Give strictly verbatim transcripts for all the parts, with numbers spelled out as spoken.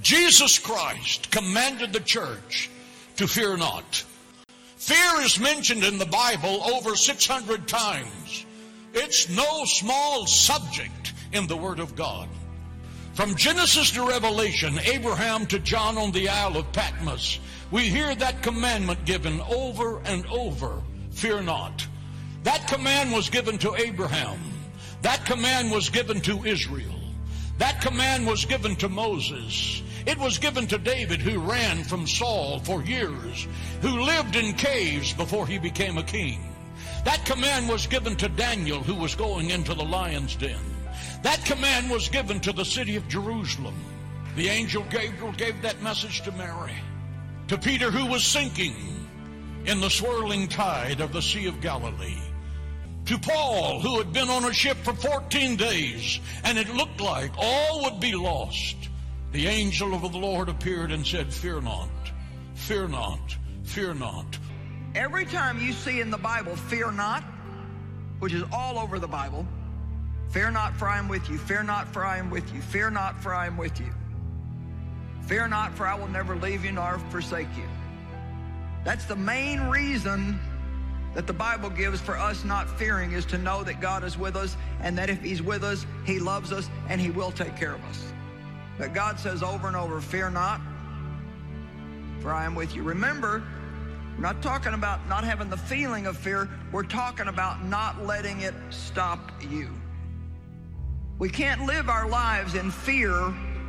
Jesus Christ commanded the church to fear not. Fear is mentioned in the Bible over six hundred times. It's no small subject in the Word of God. From Genesis to Revelation, Abraham to John on the Isle of Patmos, we hear that commandment given over and over, fear not. That command was given to Abraham. That command was given to Israel. That command was given to Moses. It was given to David, who ran from Saul for years, who lived in caves before he became a king. That command was given to Daniel, who was going into the lion's den. That command was given to the city of Jerusalem. The angel Gabriel gave that message to Mary. To Peter, who was sinking in the swirling tide of the Sea of Galilee. To Paul, who had been on a ship for fourteen days, and it looked like all would be lost. The angel of the Lord appeared and said, fear not, fear not, fear not. Every time you see in the Bible, fear not, which is all over the Bible, fear not, for I am with you. Fear not, for I am with you. Fear not, for I am with you. Fear not, for I will never leave you nor forsake you. That's the main reason that the Bible gives for us not fearing, is to know that God is with us, and that if He's with us, He loves us, and He will take care of us. But God says over and over, fear not, for I am with you. Remember, we're not talking about not having the feeling of fear. We're talking about not letting it stop you. We can't live our lives in fear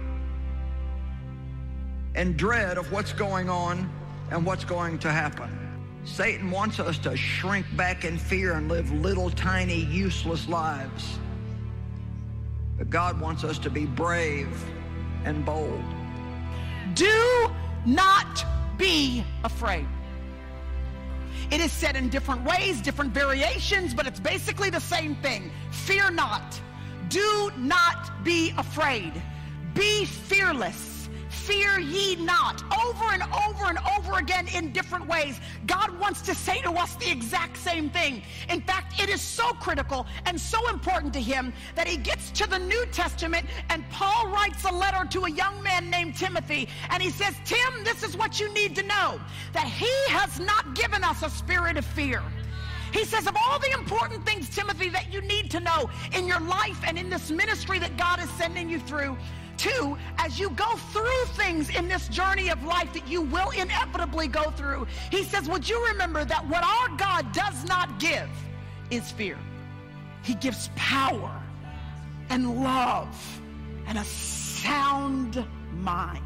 and dread of what's going on and what's going to happen. Satan wants us to shrink back in fear and live little, tiny, useless lives. But God wants us to be brave and bold. Do not be afraid. It is said in different ways, different variations, but it's basically the same thing. Fear not. Do not be afraid. Be fearless. Fear ye not. Over and over and over again in different ways. God wants to say to us the exact same thing. In fact, it is so critical and so important to Him that He gets to the New Testament and Paul writes a letter to a young man named Timothy, and he says, Tim, this is what you need to know, that He has not given us a spirit of fear. He says, of all the important things, Timothy, that you need to know in your life and in this ministry that God is sending you through, two, as you go through things in this journey of life that you will inevitably go through, He says, would you remember that what our God does not give is fear. He gives power and love and a sound mind.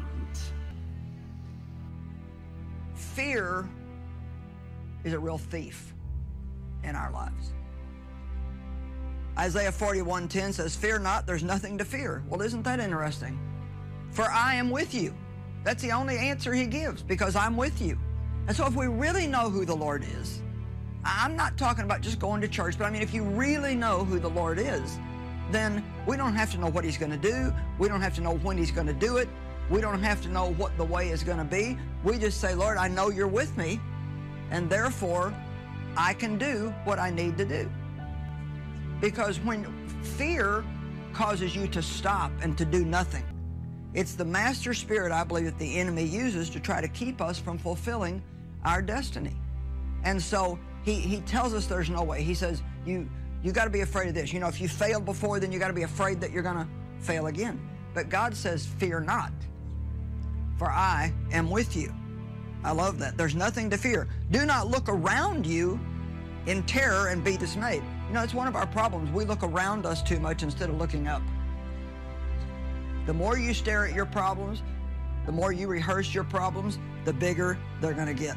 Fear is a real thief in our lives. Isaiah forty-one ten says, fear not, there's nothing to fear. Well, isn't that interesting? For I am with you. That's the only answer He gives, because I'm with you. And so if we really know who the Lord is, I'm not talking about just going to church, but I mean, if you really know who the Lord is, then we don't have to know what He's going to do. We don't have to know when He's going to do it. We don't have to know what the way is going to be. We just say, Lord, I know You're with me, and therefore I can do what I need to do. Because when fear causes you to stop and to do nothing, it's the master spirit, I believe, that the enemy uses to try to keep us from fulfilling our destiny. And so he, he tells us there's no way. He says, you, you got to be afraid of this. You know, if you failed before, then you got to be afraid that you're going to fail again. But God says, fear not, for I am with you. I love that. There's nothing to fear. Do not look around you in terror and be dismayed. You know, it's one of our problems. We look around us too much instead of looking up. The more you stare at your problems, the more you rehearse your problems, the bigger they're going to get.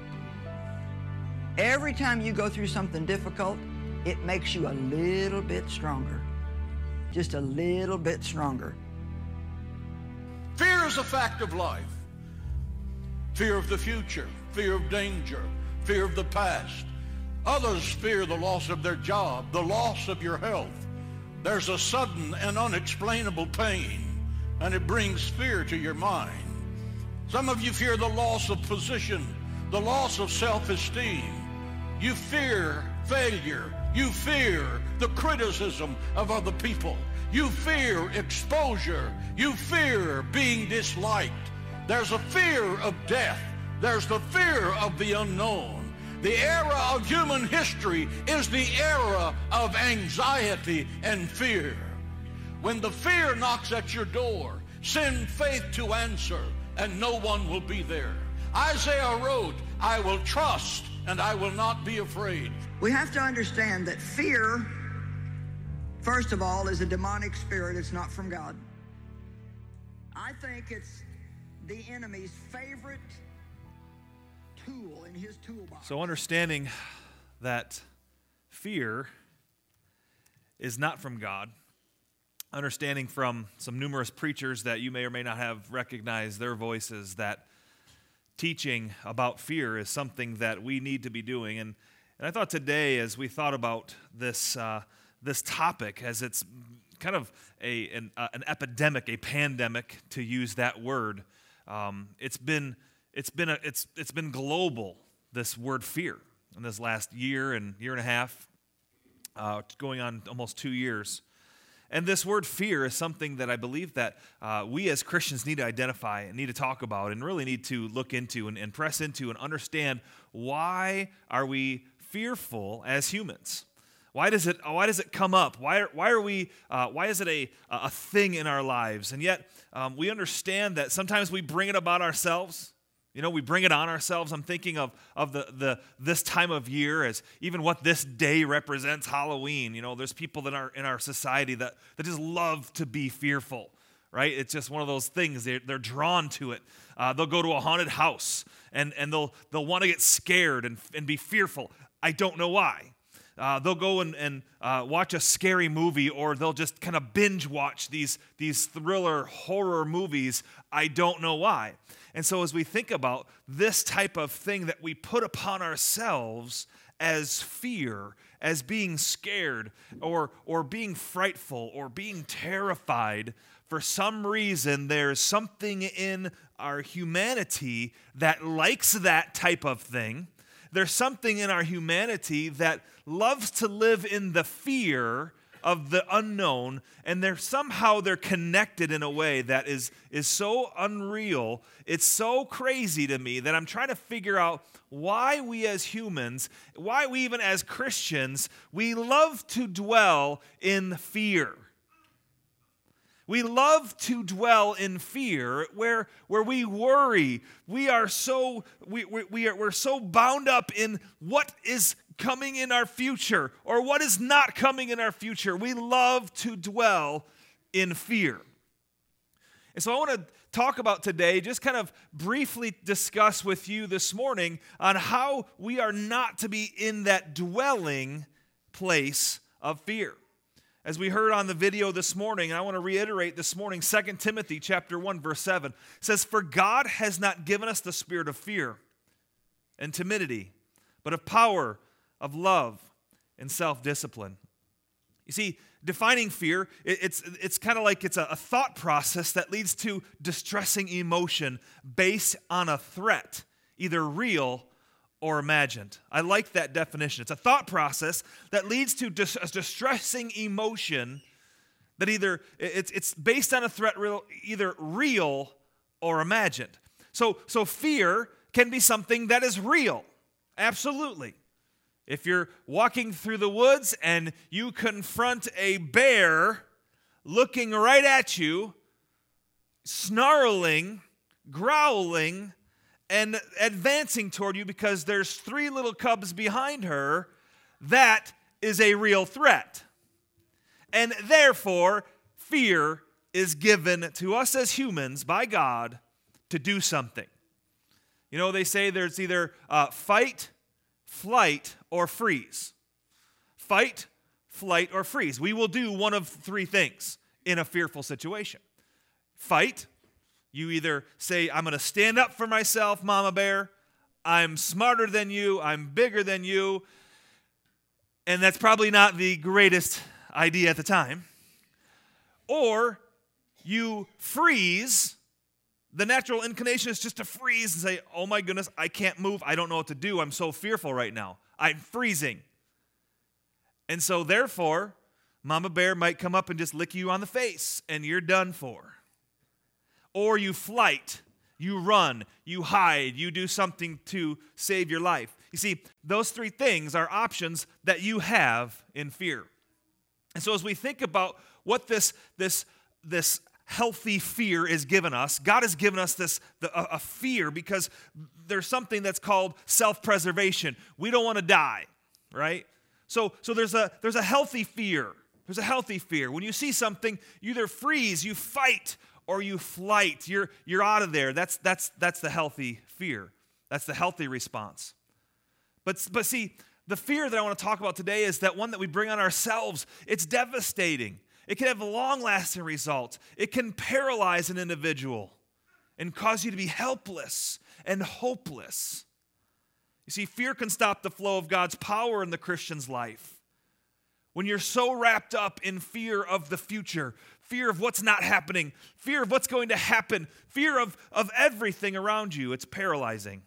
Every time you go through something difficult, it makes you a little bit stronger. Just a little bit stronger. Fear is a fact of life. Fear of the future, fear of danger, fear of the past. Others fear the loss of their job, the loss of your health. There's a sudden and unexplainable pain, and it brings fear to your mind. Some of you fear the loss of position, the loss of self-esteem. You fear failure, You fear the criticism of other people. You fear exposure. You fear being disliked. There's a fear of death. There's the fear of the unknown. The era of human history is the era of anxiety and fear. When the fear knocks at your door, send faith to answer, and no one will be there. Isaiah wrote, I will trust and I will not be afraid. We have to understand that fear, first of all, is a demonic spirit. It's not from God. I think it's the enemy's favorite tool in his toolbox. So understanding that fear is not from God, understanding from some numerous preachers that you may or may not have recognized their voices that teaching about fear is something that we need to be doing. And, and I thought today, as we thought about this uh, this topic, as it's kind of a an, uh, an epidemic, a pandemic, to use that word, um, it's been it's been a, it's it's been global. This word fear in this last year and year and a half, uh, going on almost two years. And this word fear is something that I believe that uh, we as Christians need to identify and need to talk about and really need to look into and, and press into and understand, why are we fearful as humans? Why does it why does it come up? Why are, why are we uh, why is it a a thing in our lives? And yet um, we understand that sometimes we bring it about ourselves. You know, we bring it on ourselves. I'm thinking of, of the, the this time of year as even what this day represents, Halloween. You know, there's people that are in our society that, that just love to be fearful, right? It's just one of those things. They're, they're drawn to it. Uh, they'll go to a haunted house, and, and they'll they'll want to get scared and, and be fearful. I don't know why. Uh, they'll go and, and uh, watch a scary movie, or they'll just kind of binge watch these, these thriller horror movies. I don't know why. And so as we think about this type of thing that we put upon ourselves as fear, as being scared, or, or being frightful, or being terrified, for some reason there's something in our humanity that likes that type of thing. There's something in our humanity that loves to live in the fear of the unknown, and they're somehow they're connected in a way that is, is so unreal. It's so crazy to me that I'm trying to figure out why we as humans, why we even as Christians, we love to dwell in fear. We love to dwell in fear where, where we worry. We are so we, we, we are, we're so bound up in what is coming in our future or what is not coming in our future. We love to dwell in fear. And so I want to talk about today, just kind of briefly discuss with you this morning on how we are not to be in that dwelling place of fear. As we heard on the video this morning, and I want to reiterate this morning, Second Timothy chapter one, verse seven says, "For God has not given us the spirit of fear and timidity, but of power, of love, and self-discipline." You see, defining fear, it's, it's kind of like it's a, a thought process that leads to distressing emotion based on a threat, either real or imagined. I like that definition. It's a thought process that leads to dis- a distressing emotion that either it's it's based on a threat real, either real or imagined. So so fear can be something that is real. Absolutely. If you're walking through the woods and you confront a bear looking right at you, snarling, growling, and advancing toward you because there's three little cubs behind her, that is a real threat. And therefore, fear is given to us as humans by God to do something. You know, they say there's either uh, fight, flight, or freeze. Fight, flight, or freeze. We will do one of three things in a fearful situation. Fight. You either say, I'm going to stand up for myself, Mama Bear. I'm smarter than you. I'm bigger than you. And that's probably not the greatest idea at the time. Or you freeze. The natural inclination is just to freeze and say, oh my goodness, I can't move. I don't know what to do. I'm so fearful right now. I'm freezing. And so therefore, Mama Bear might come up and just lick you on the face, and you're done for. Or you flight, you run, you hide, you do something to save your life. You see, those three things are options that you have in fear. And so as we think about what this, this, this healthy fear is given us, God has given us this the, a, a fear because there's something that's called self-preservation. We don't want to die, right? So, so there's a there's a healthy fear. There's a healthy fear. When you see something, you either freeze, you fight, or you flight. You're you're out of there. That's that's that's the healthy fear. That's the healthy response. But but see, the fear that I want to talk about today is that one that we bring on ourselves. It's devastating. It can have long-lasting results. It can paralyze an individual and cause you to be helpless and hopeless. You see, fear can stop the flow of God's power in the Christian's life. When you're so wrapped up in fear of the future, fear of what's not happening, fear of what's going to happen, fear of, of everything around you, it's paralyzing.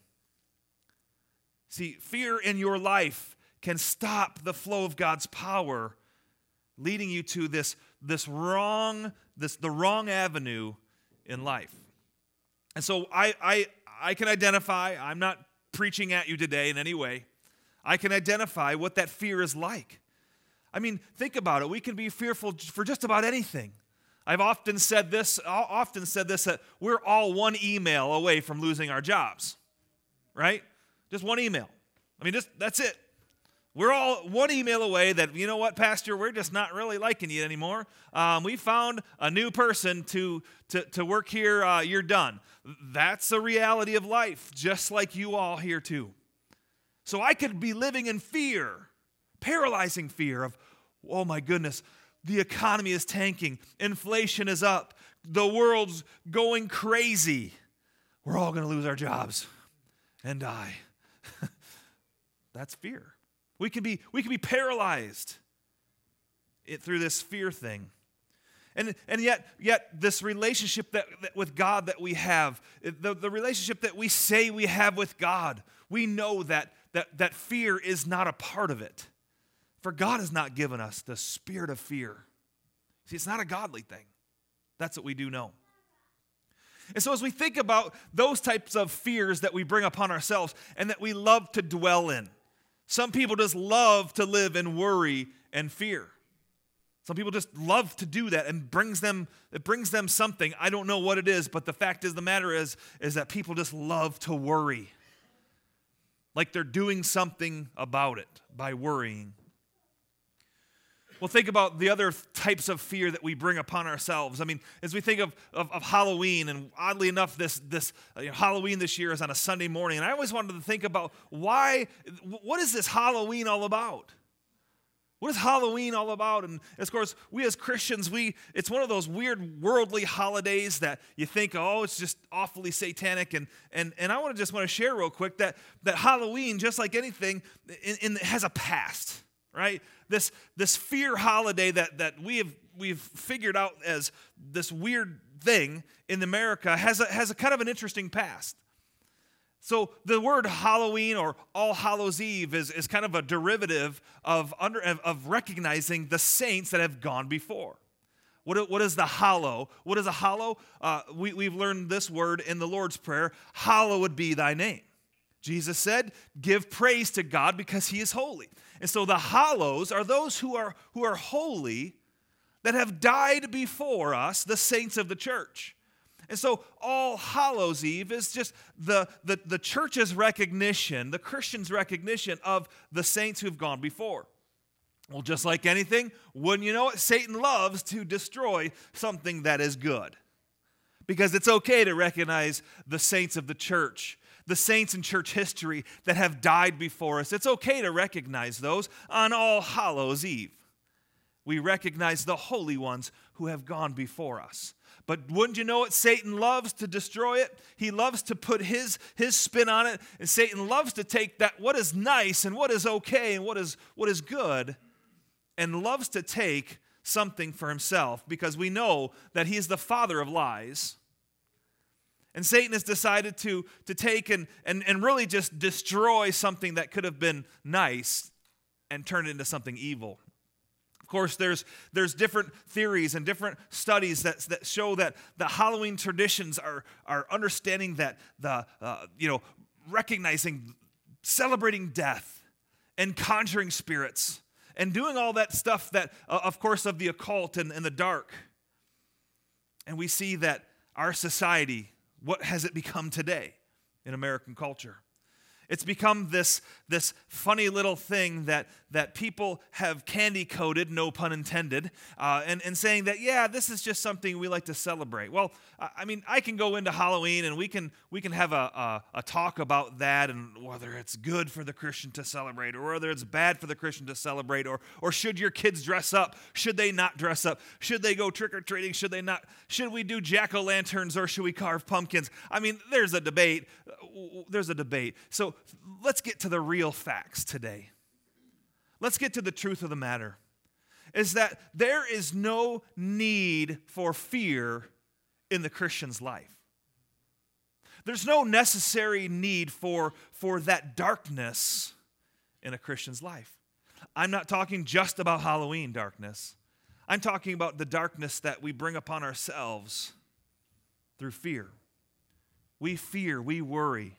See, fear in your life can stop the flow of God's power, leading you to this, this wrong, this the wrong avenue in life. And so I, I, I can identify, I'm not preaching at you today in any way, I can identify what that fear is like. I mean, think about it. We can be fearful for just about anything. I've often said this, often said this, that we're all one email away from losing our jobs, right? Just one email. I mean, just that's it. We're all one email away that, you know what, Pastor, we're just not really liking you anymore. Um, we found a new person to, to, to work here. Uh, you're done. That's the reality of life, just like you all here too. So I could be living in fear, paralyzing fear of, oh my goodness, the economy is tanking. Inflation is up. The world's going crazy. We're all going to lose our jobs and die. That's fear. We can be, we can be paralyzed it, through this fear thing. And, and yet, yet this relationship that, that with God that we have, the, the relationship that we say we have with God, we know that, that, that fear is not a part of it. For God has not given us the spirit of fear. See, it's not a godly thing. That's what we do know. And so as we think about those types of fears that we bring upon ourselves and that we love to dwell in, some people just love to live in worry and fear. Some people just love to do that and brings them, it brings them something. I don't know what it is, but the fact is the matter is, is that people just love to worry. Like they're doing something about it by worrying. Well, think about the other types of fear that we bring upon ourselves. I mean, as we think of, of, of Halloween, and oddly enough, this, this you know, Halloween this year is on a Sunday morning, and I always wanted to think about why, what is this Halloween all about? What is Halloween all about? And of course, we as Christians, we it's one of those weird worldly holidays that you think, oh, it's just awfully satanic. And and and I want to just want to share real quick that that Halloween, just like anything, in, in, has a past, right? This this fear holiday that that we have we've figured out as this weird thing in America has a has a kind of an interesting past. So the word Halloween or All Hallows Eve is, is kind of a derivative of, under, of recognizing the saints that have gone before. What, what is the hallow? What is a hallow? Uh, we, we've learned this word in the Lord's Prayer, hallowed be thy name. Jesus said, give praise to God because he is holy. And so the hallows are those who are, who are holy that have died before us, the saints of the church. And so All Hallows Eve is just the, the, the church's recognition, the Christian's recognition of the saints who've gone before. Well, just like anything, wouldn't you know it, Satan loves to destroy something that is good. Because it's okay to recognize the saints of the church, the saints in church history that have died before us. It's okay to recognize those on All Hallows Eve. We recognize the holy ones who have gone before us. But wouldn't you know it, Satan loves to destroy it. He loves to put his, his spin on it. And Satan loves to take that what is nice and what is okay and what is, what is good and loves to take something for himself because we know that he is the father of lies. And Satan has decided to, to take and, and, and really just destroy something that could have been nice and turn it into something evil. Of course, there's, there's different theories and different studies that, that show that the Halloween traditions are, are understanding that the, uh, you know, recognizing, celebrating death and conjuring spirits and doing all that stuff that, uh, of course, of the occult and, and the dark. And we see that our society, what has it become today in American culture? It's become this, this funny little thing that, that people have candy-coated, no pun intended, uh, and, and saying that, yeah, this is just something we like to celebrate. Well, I mean, I can go into Halloween and we can we can have a, a, a talk about that and whether it's good for the Christian to celebrate or whether it's bad for the Christian to celebrate, or, or should your kids dress up? Should they not dress up? Should they go trick-or-treating? Should they not? Should we do jack-o'-lanterns or should we carve pumpkins? I mean, there's a debate. There's a debate. So let's get to the real facts today. Let's get to the truth of the matter, is that there is no need for fear in the Christian's life. There's no necessary need for, for that darkness in a Christian's life. I'm not talking just about Halloween darkness. I'm talking about the darkness that we bring upon ourselves through fear. We fear, we worry.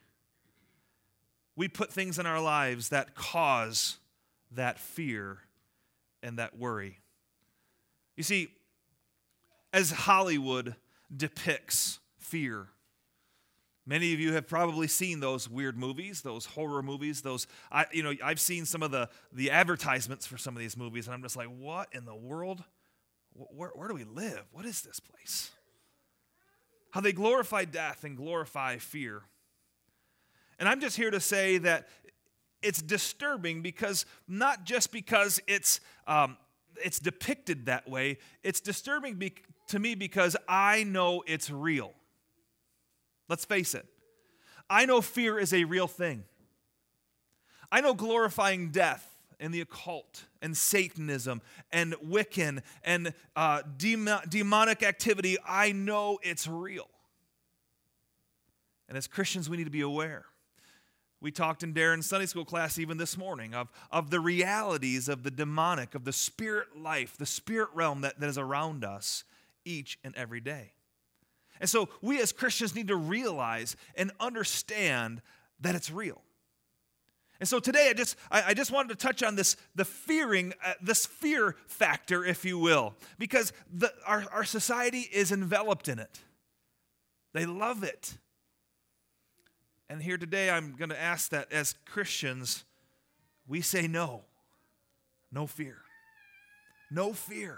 We put things in our lives that cause that fear and that worry. You see, as Hollywood depicts fear, many of you have probably seen those weird movies, those horror movies, those, I, you know, I've seen some of the, the advertisements for some of these movies, and I'm just like, what in the world? Where, where do we live? What is this place? How they glorify death and glorify fear. And I'm just here to say that it's disturbing because, not just because it's um, it's depicted that way, it's disturbing be- to me because I know it's real. Let's face it. I know fear is a real thing. I know glorifying death and the occult and Satanism and Wiccan and uh, dem- demonic activity, I know it's real. And as Christians, we need to be aware. We talked in Darren's Sunday school class even this morning of, of the realities of the demonic, of the spirit life, the spirit realm that, that is around us each and every day. And so we as Christians need to realize and understand that it's real. And so today I just I, I just wanted to touch on this, the fearing, uh, this fear factor, if you will, because the, our, our society is enveloped in it. They love it. And here today I'm going to ask that as Christians, we say no. No fear. No fear.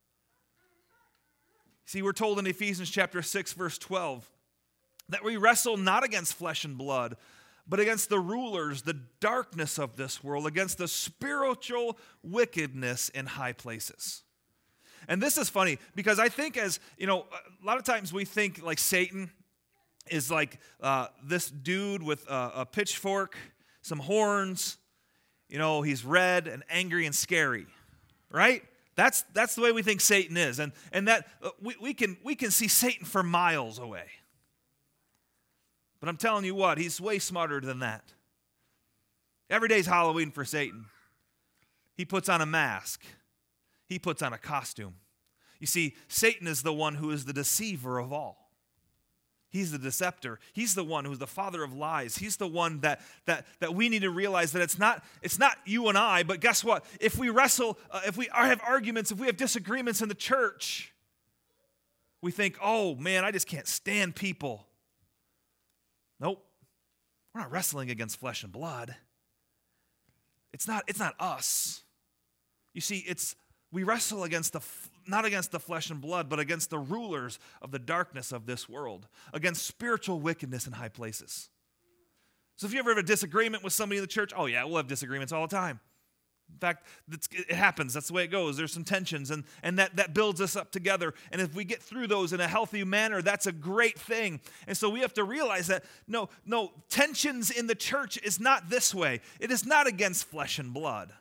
See, we're told in Ephesians chapter six, verse twelve, that we wrestle not against flesh and blood, but against the rulers, the darkness of this world, against the spiritual wickedness in high places. And this is funny because I think as, you know, a lot of times we think like Satan is like uh, this dude with a, a pitchfork, some horns, you know, he's red and angry and scary, right? That's that's the way we think Satan is. And and that uh, we, we can we can see Satan for miles away. But I'm telling you what, he's way smarter than that. Every day's Halloween for Satan. He puts on a mask. He puts on a costume. You see, Satan is the one who is the deceiver of all. He's the deceptor. He's the one who's the father of lies. He's the one that that that we need to realize that it's not it's not you and I, but guess what? If we wrestle, uh, if we have arguments, if we have disagreements in the church, we think, "Oh man, I just can't stand people." Nope. We're not wrestling against flesh and blood. It's not it's not us. You see, it's we wrestle against the not against the flesh and blood, but against the rulers of the darkness of this world, against spiritual wickedness in high places. So if you ever have a disagreement with somebody in the church, oh yeah, we'll have disagreements all the time. In fact, it happens. That's the way it goes. There's some tensions, and, and that, that builds us up together. And if we get through those in a healthy manner, that's a great thing. And so we have to realize that, no, no, tensions in the church is not this way. It is not against flesh and blood.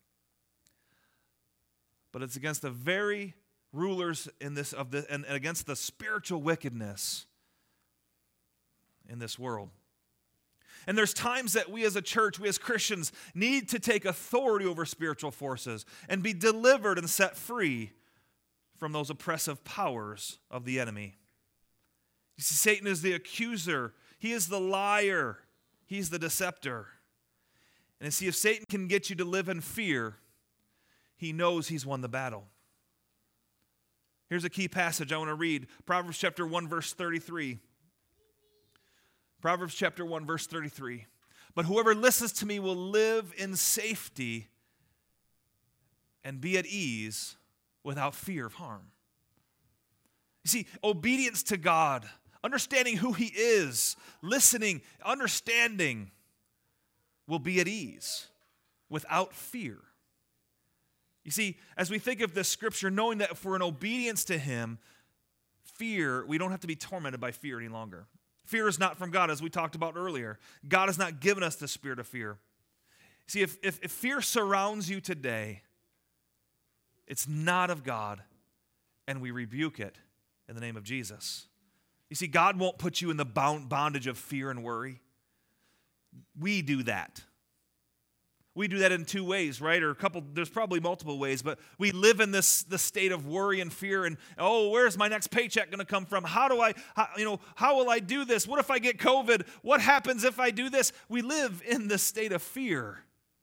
But it's against the very rulers in this of the and against the spiritual wickedness in this world. And there's times that we as a church, we as Christians, need to take authority over spiritual forces and be delivered and set free from those oppressive powers of the enemy. You see, Satan is the accuser. He is the liar. He's the deceptor. And you see, if Satan can get you to live in fear, he knows he's won the battle. Here's a key passage I want to read. Proverbs chapter one, verse thirty-three. Proverbs chapter one, verse thirty-three. But whoever listens to me will live in safety and be at ease without fear of harm. You see, obedience to God, understanding who he is, listening, understanding, will be at ease without fear. You see, as we think of this scripture, knowing that if we're in obedience to him, fear, we don't have to be tormented by fear any longer. Fear is not from God, as we talked about earlier. God has not given us the spirit of fear. See, if, if, if fear surrounds you today, it's not of God, and we rebuke it in the name of Jesus. You see, God won't put you in the bondage of fear and worry. We do that. We do that in two ways, right? Or a couple, there's probably multiple ways, but we live in this, this state of worry and fear and, oh, where's my next paycheck going to come from? How do I, how, you know, how will I do this? What if I get COVID? What happens if I do this? We live in this state of fear.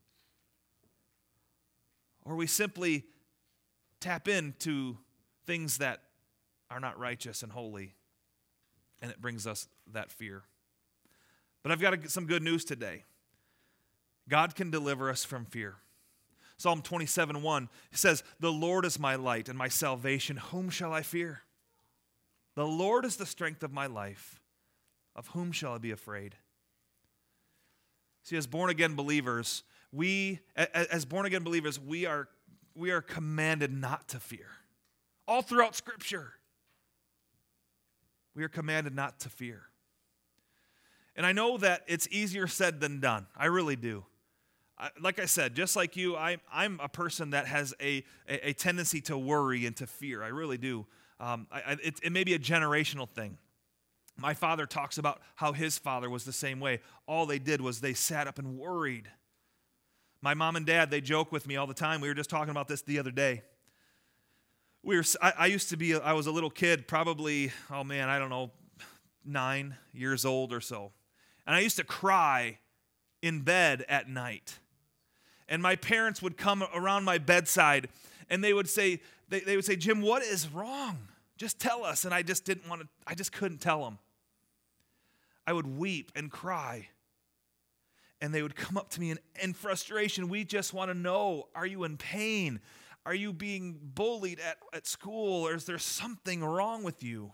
Or we simply tap into things that are not righteous and holy, and it brings us that fear. But I've got some good news today. God can deliver us from fear. Psalm twenty-seven one says, "The Lord is my light and my salvation. Whom shall I fear? The Lord is the strength of my life. Of whom shall I be afraid?" See, as born-again believers, we, as born-again believers, we are, we are commanded not to fear. All throughout Scripture, we are commanded not to fear. And I know that it's easier said than done. I really do. I, like I said, just like you, I, I'm a person that has a, a, a tendency to worry and to fear. I really do. Um, I, I, it, it may be a generational thing. My father talks about how his father was the same way. All they did was they sat up and worried. My mom and dad, they joke with me all the time. We were just talking about this the other day. We were. I, I used to be, I was a little kid, probably, oh man, I don't know, nine years old or so. And I used to cry in bed at night. And my parents would come around my bedside and they would say, they, they would say, "Jim, what is wrong? Just tell us." And I just didn't want to, I just couldn't tell them. I would weep and cry. And they would come up to me in, in frustration. "We just want to know, are you in pain? Are you being bullied at, at school? Or is there something wrong with you?"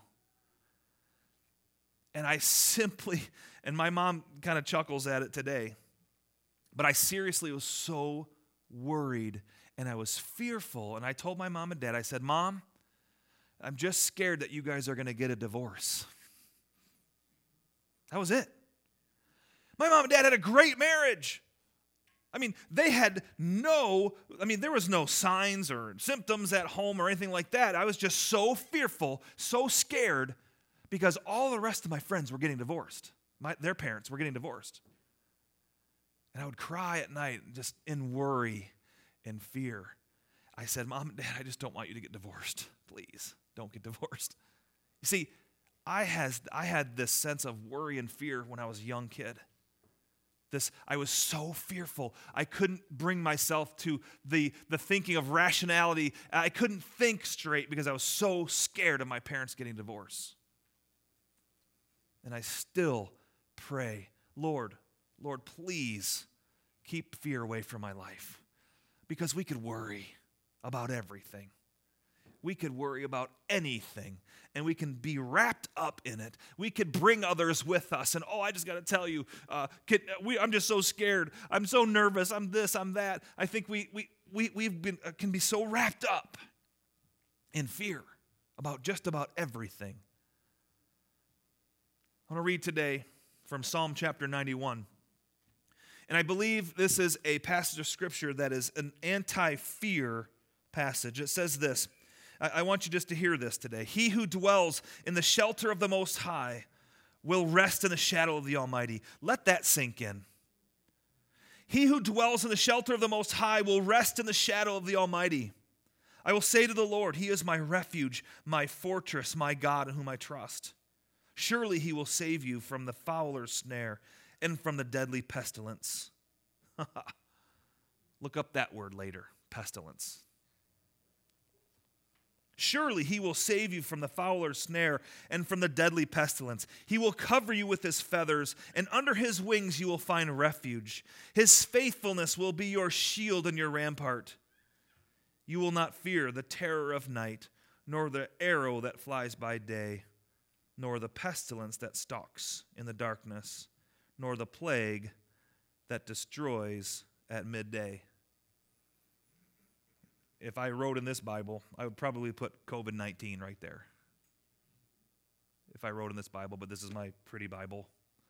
And I simply, and my mom kind of chuckles at it today, but I seriously was so worried and I was fearful. And I told my mom and dad, I said, "Mom, I'm just scared that you guys are going to get a divorce." That was it. My mom and dad had a great marriage. I mean, they had no, I mean, there was no signs or symptoms at home or anything like that. I was just so fearful, so scared, because all the rest of my friends were getting divorced. My, their parents were getting divorced. And I would cry at night just in worry and fear. I said, "Mom and Dad, I just don't want you to get divorced. Please, don't get divorced." You see, I, has, I had this sense of worry and fear when I was a young kid. This, I was so fearful. I couldn't bring myself to the, the thinking of rationality. I couldn't think straight because I was so scared of my parents getting divorced. And I still pray, Lord, Lord, please keep fear away from my life. Because we could worry about everything. We could worry about anything, and we can be wrapped up in it. We could bring others with us, and oh, I just got to tell you, uh, can, we, I'm just so scared. I'm so nervous. I'm this, I'm that. I think we we we we've been uh, can be so wrapped up in fear about just about everything. I want to read today from Psalm chapter ninety-one. And I believe this is a passage of Scripture that is an anti-fear passage. It says this. I, I want you just to hear this today. "He who dwells in the shelter of the Most High will rest in the shadow of the Almighty. Let that sink in. He who dwells in the shelter of the Most High will rest in the shadow of the Almighty. I will say to the Lord, He is my refuge, my fortress, my God in whom I trust. Surely He will save you from the fowler's snare and from the deadly pestilence. Look up that word later, pestilence. Surely He will save you from the fowler's snare and from the deadly pestilence. He will cover you with His feathers, and under His wings you will find refuge. His faithfulness will be your shield and your rampart. You will not fear the terror of night, nor the arrow that flies by day, nor the pestilence that stalks in the darkness, nor the plague that destroys at midday. If I wrote in this Bible, I would probably put covid nineteen right there. If I wrote in this Bible, but this is my pretty Bible.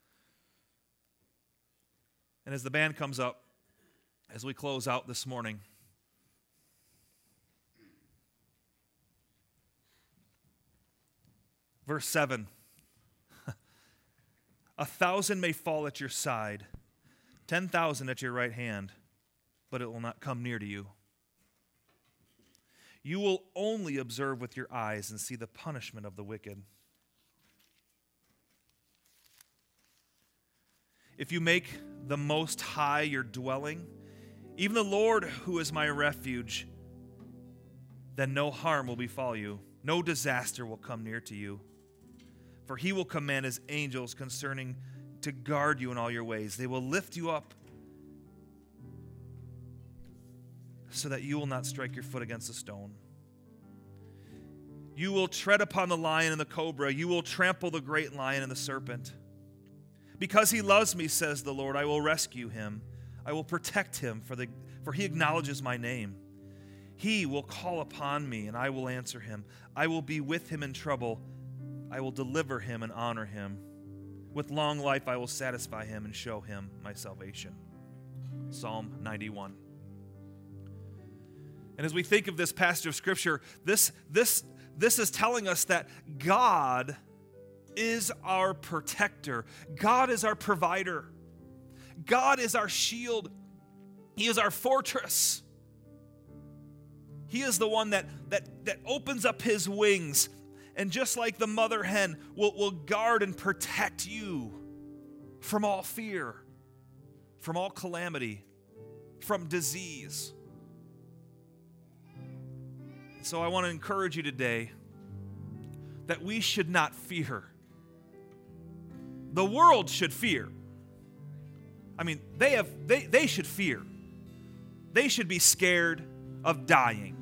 And as the band comes up, as we close out this morning, verse seven, a thousand may fall at your side, ten thousand at your right hand, but it will not come near to you. You will only observe with your eyes and see the punishment of the wicked. If you make the Most High your dwelling, even the Lord who is my refuge, then no harm will befall you, no disaster will come near to you. For He will command His angels concerning to guard you in all your ways. They will lift you up so that you will not strike your foot against a stone. You will tread upon the lion and the cobra. You will trample the great lion and the serpent. Because He loves me, says the Lord, I will rescue Him. I will protect Him, for, the, for He acknowledges my name. He will call upon me, and I will answer Him. I will be with Him in trouble. I will deliver Him and honor Him. With long life I will satisfy Him and show Him my salvation. Psalm ninety-one. And as we think of this passage of Scripture, this, this, this is telling us that God is our protector. God is our provider. God is our shield. He is our fortress. He is the one that, that, that opens up His wings, and just like the mother hen will, will guard and protect you from all fear, from all calamity, from disease. So I want to encourage you today that we should not fear. The world should fear. I mean, they have they, they should fear. They should be scared of dying.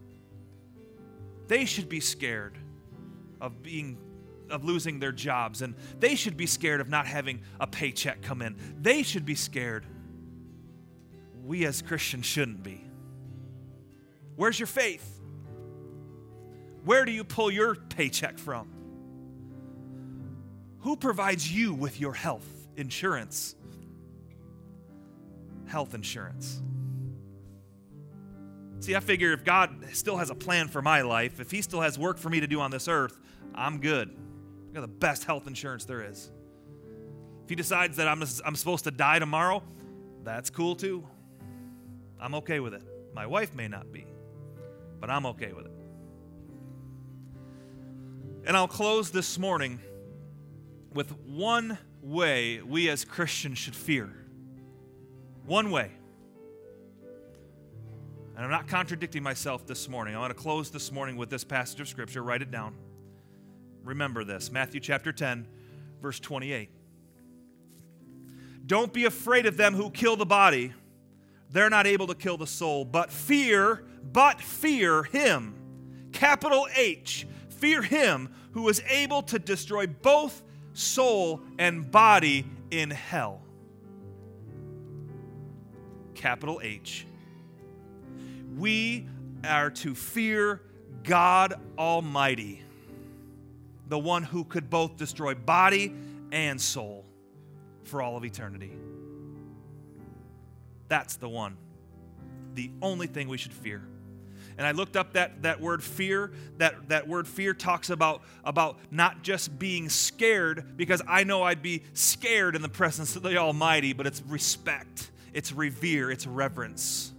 They should be scared of being of losing their jobs, and they should be scared of not having a paycheck come in. They should be scared. We as Christians shouldn't be. Where's your faith? Where do you pull your paycheck from? Who provides you with your health insurance? Health insurance. See, I figure if God still has a plan for my life, if He still has work for me to do on this earth, I'm good. I've got the best health insurance there is. If He decides that I'm, I'm supposed to die tomorrow, that's cool too. I'm okay with it. My wife may not be, but I'm okay with it. And I'll close this morning with one way we as Christians should fear. One way. And I'm not contradicting myself this morning. I want to close this morning with this passage of Scripture. Write it down. Remember this. Matthew chapter ten, verse twenty-eight. Don't be afraid of them who kill the body. They're not able to kill the soul. But fear, but fear Him. Capital H. Fear Him who is able to destroy both soul and body in hell. Capital H. We are to fear God Almighty, the one who could both destroy body and soul for all of eternity. That's the one, the only thing we should fear. And I looked up that, that word fear. That, that word fear talks about, about not just being scared, because I know I'd be scared in the presence of the Almighty, but it's respect, it's revere, it's reverence.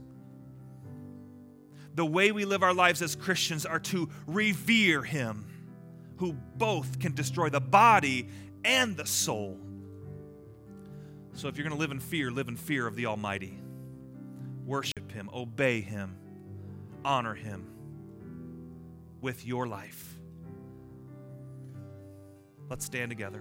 The way we live our lives as Christians are to revere Him, who both can destroy the body and the soul. So if you're going to live in fear, live in fear of the Almighty. Worship Him, obey Him, honor Him with your life. Let's stand together.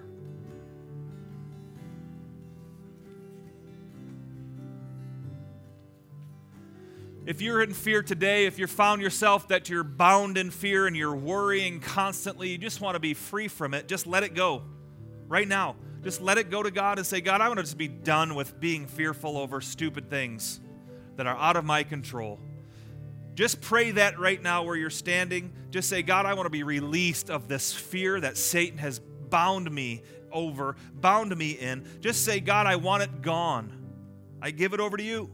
If you're in fear today, if you've found yourself that you're bound in fear and you're worrying constantly, you just want to be free from it, just let it go right now. Just let it go to God and say, God, I want to just be done with being fearful over stupid things that are out of my control. Just pray that right now where you're standing. Just say, God, I want to be released of this fear that Satan has bound me over, bound me in. Just say, God, I want it gone. I give it over to you.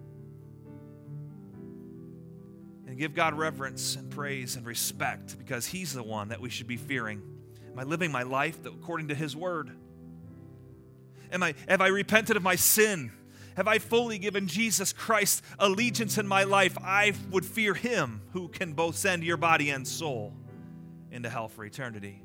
And give God reverence and praise and respect, because He's the one that we should be fearing. Am I living my life according to His word? Am I, have I repented of my sin? Have I fully given Jesus Christ allegiance in my life? I would fear Him who can both send your body and soul into hell for eternity.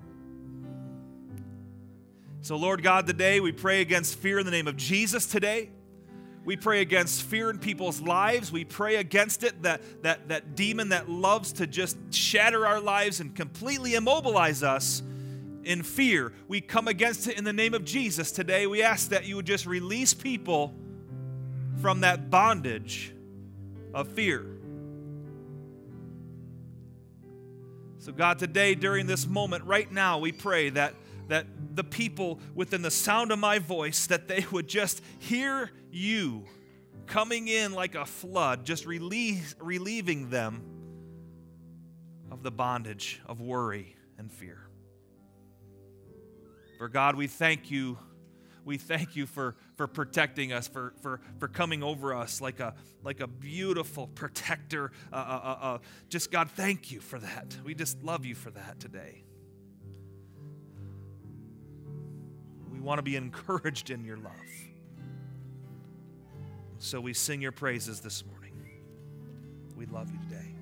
So, Lord God, today we pray against fear in the name of Jesus today. We pray against fear in people's lives. We pray against it, that, that, that demon that loves to just shatter our lives and completely immobilize us in fear. We come against it in the name of Jesus today. We ask that you would just release people from that bondage of fear. So God, today, during this moment, right now, we pray that, that the people within the sound of my voice, that they would just hear you coming in like a flood, just relieve, relieving them of the bondage of worry and fear. For God, we thank you. We thank you for, for protecting us, for, for, for coming over us like a, like a beautiful protector. Uh, uh, uh, just, God, thank you for that. We just love you for that today. We want to be encouraged in your love. So we sing your praises this morning. We love you today.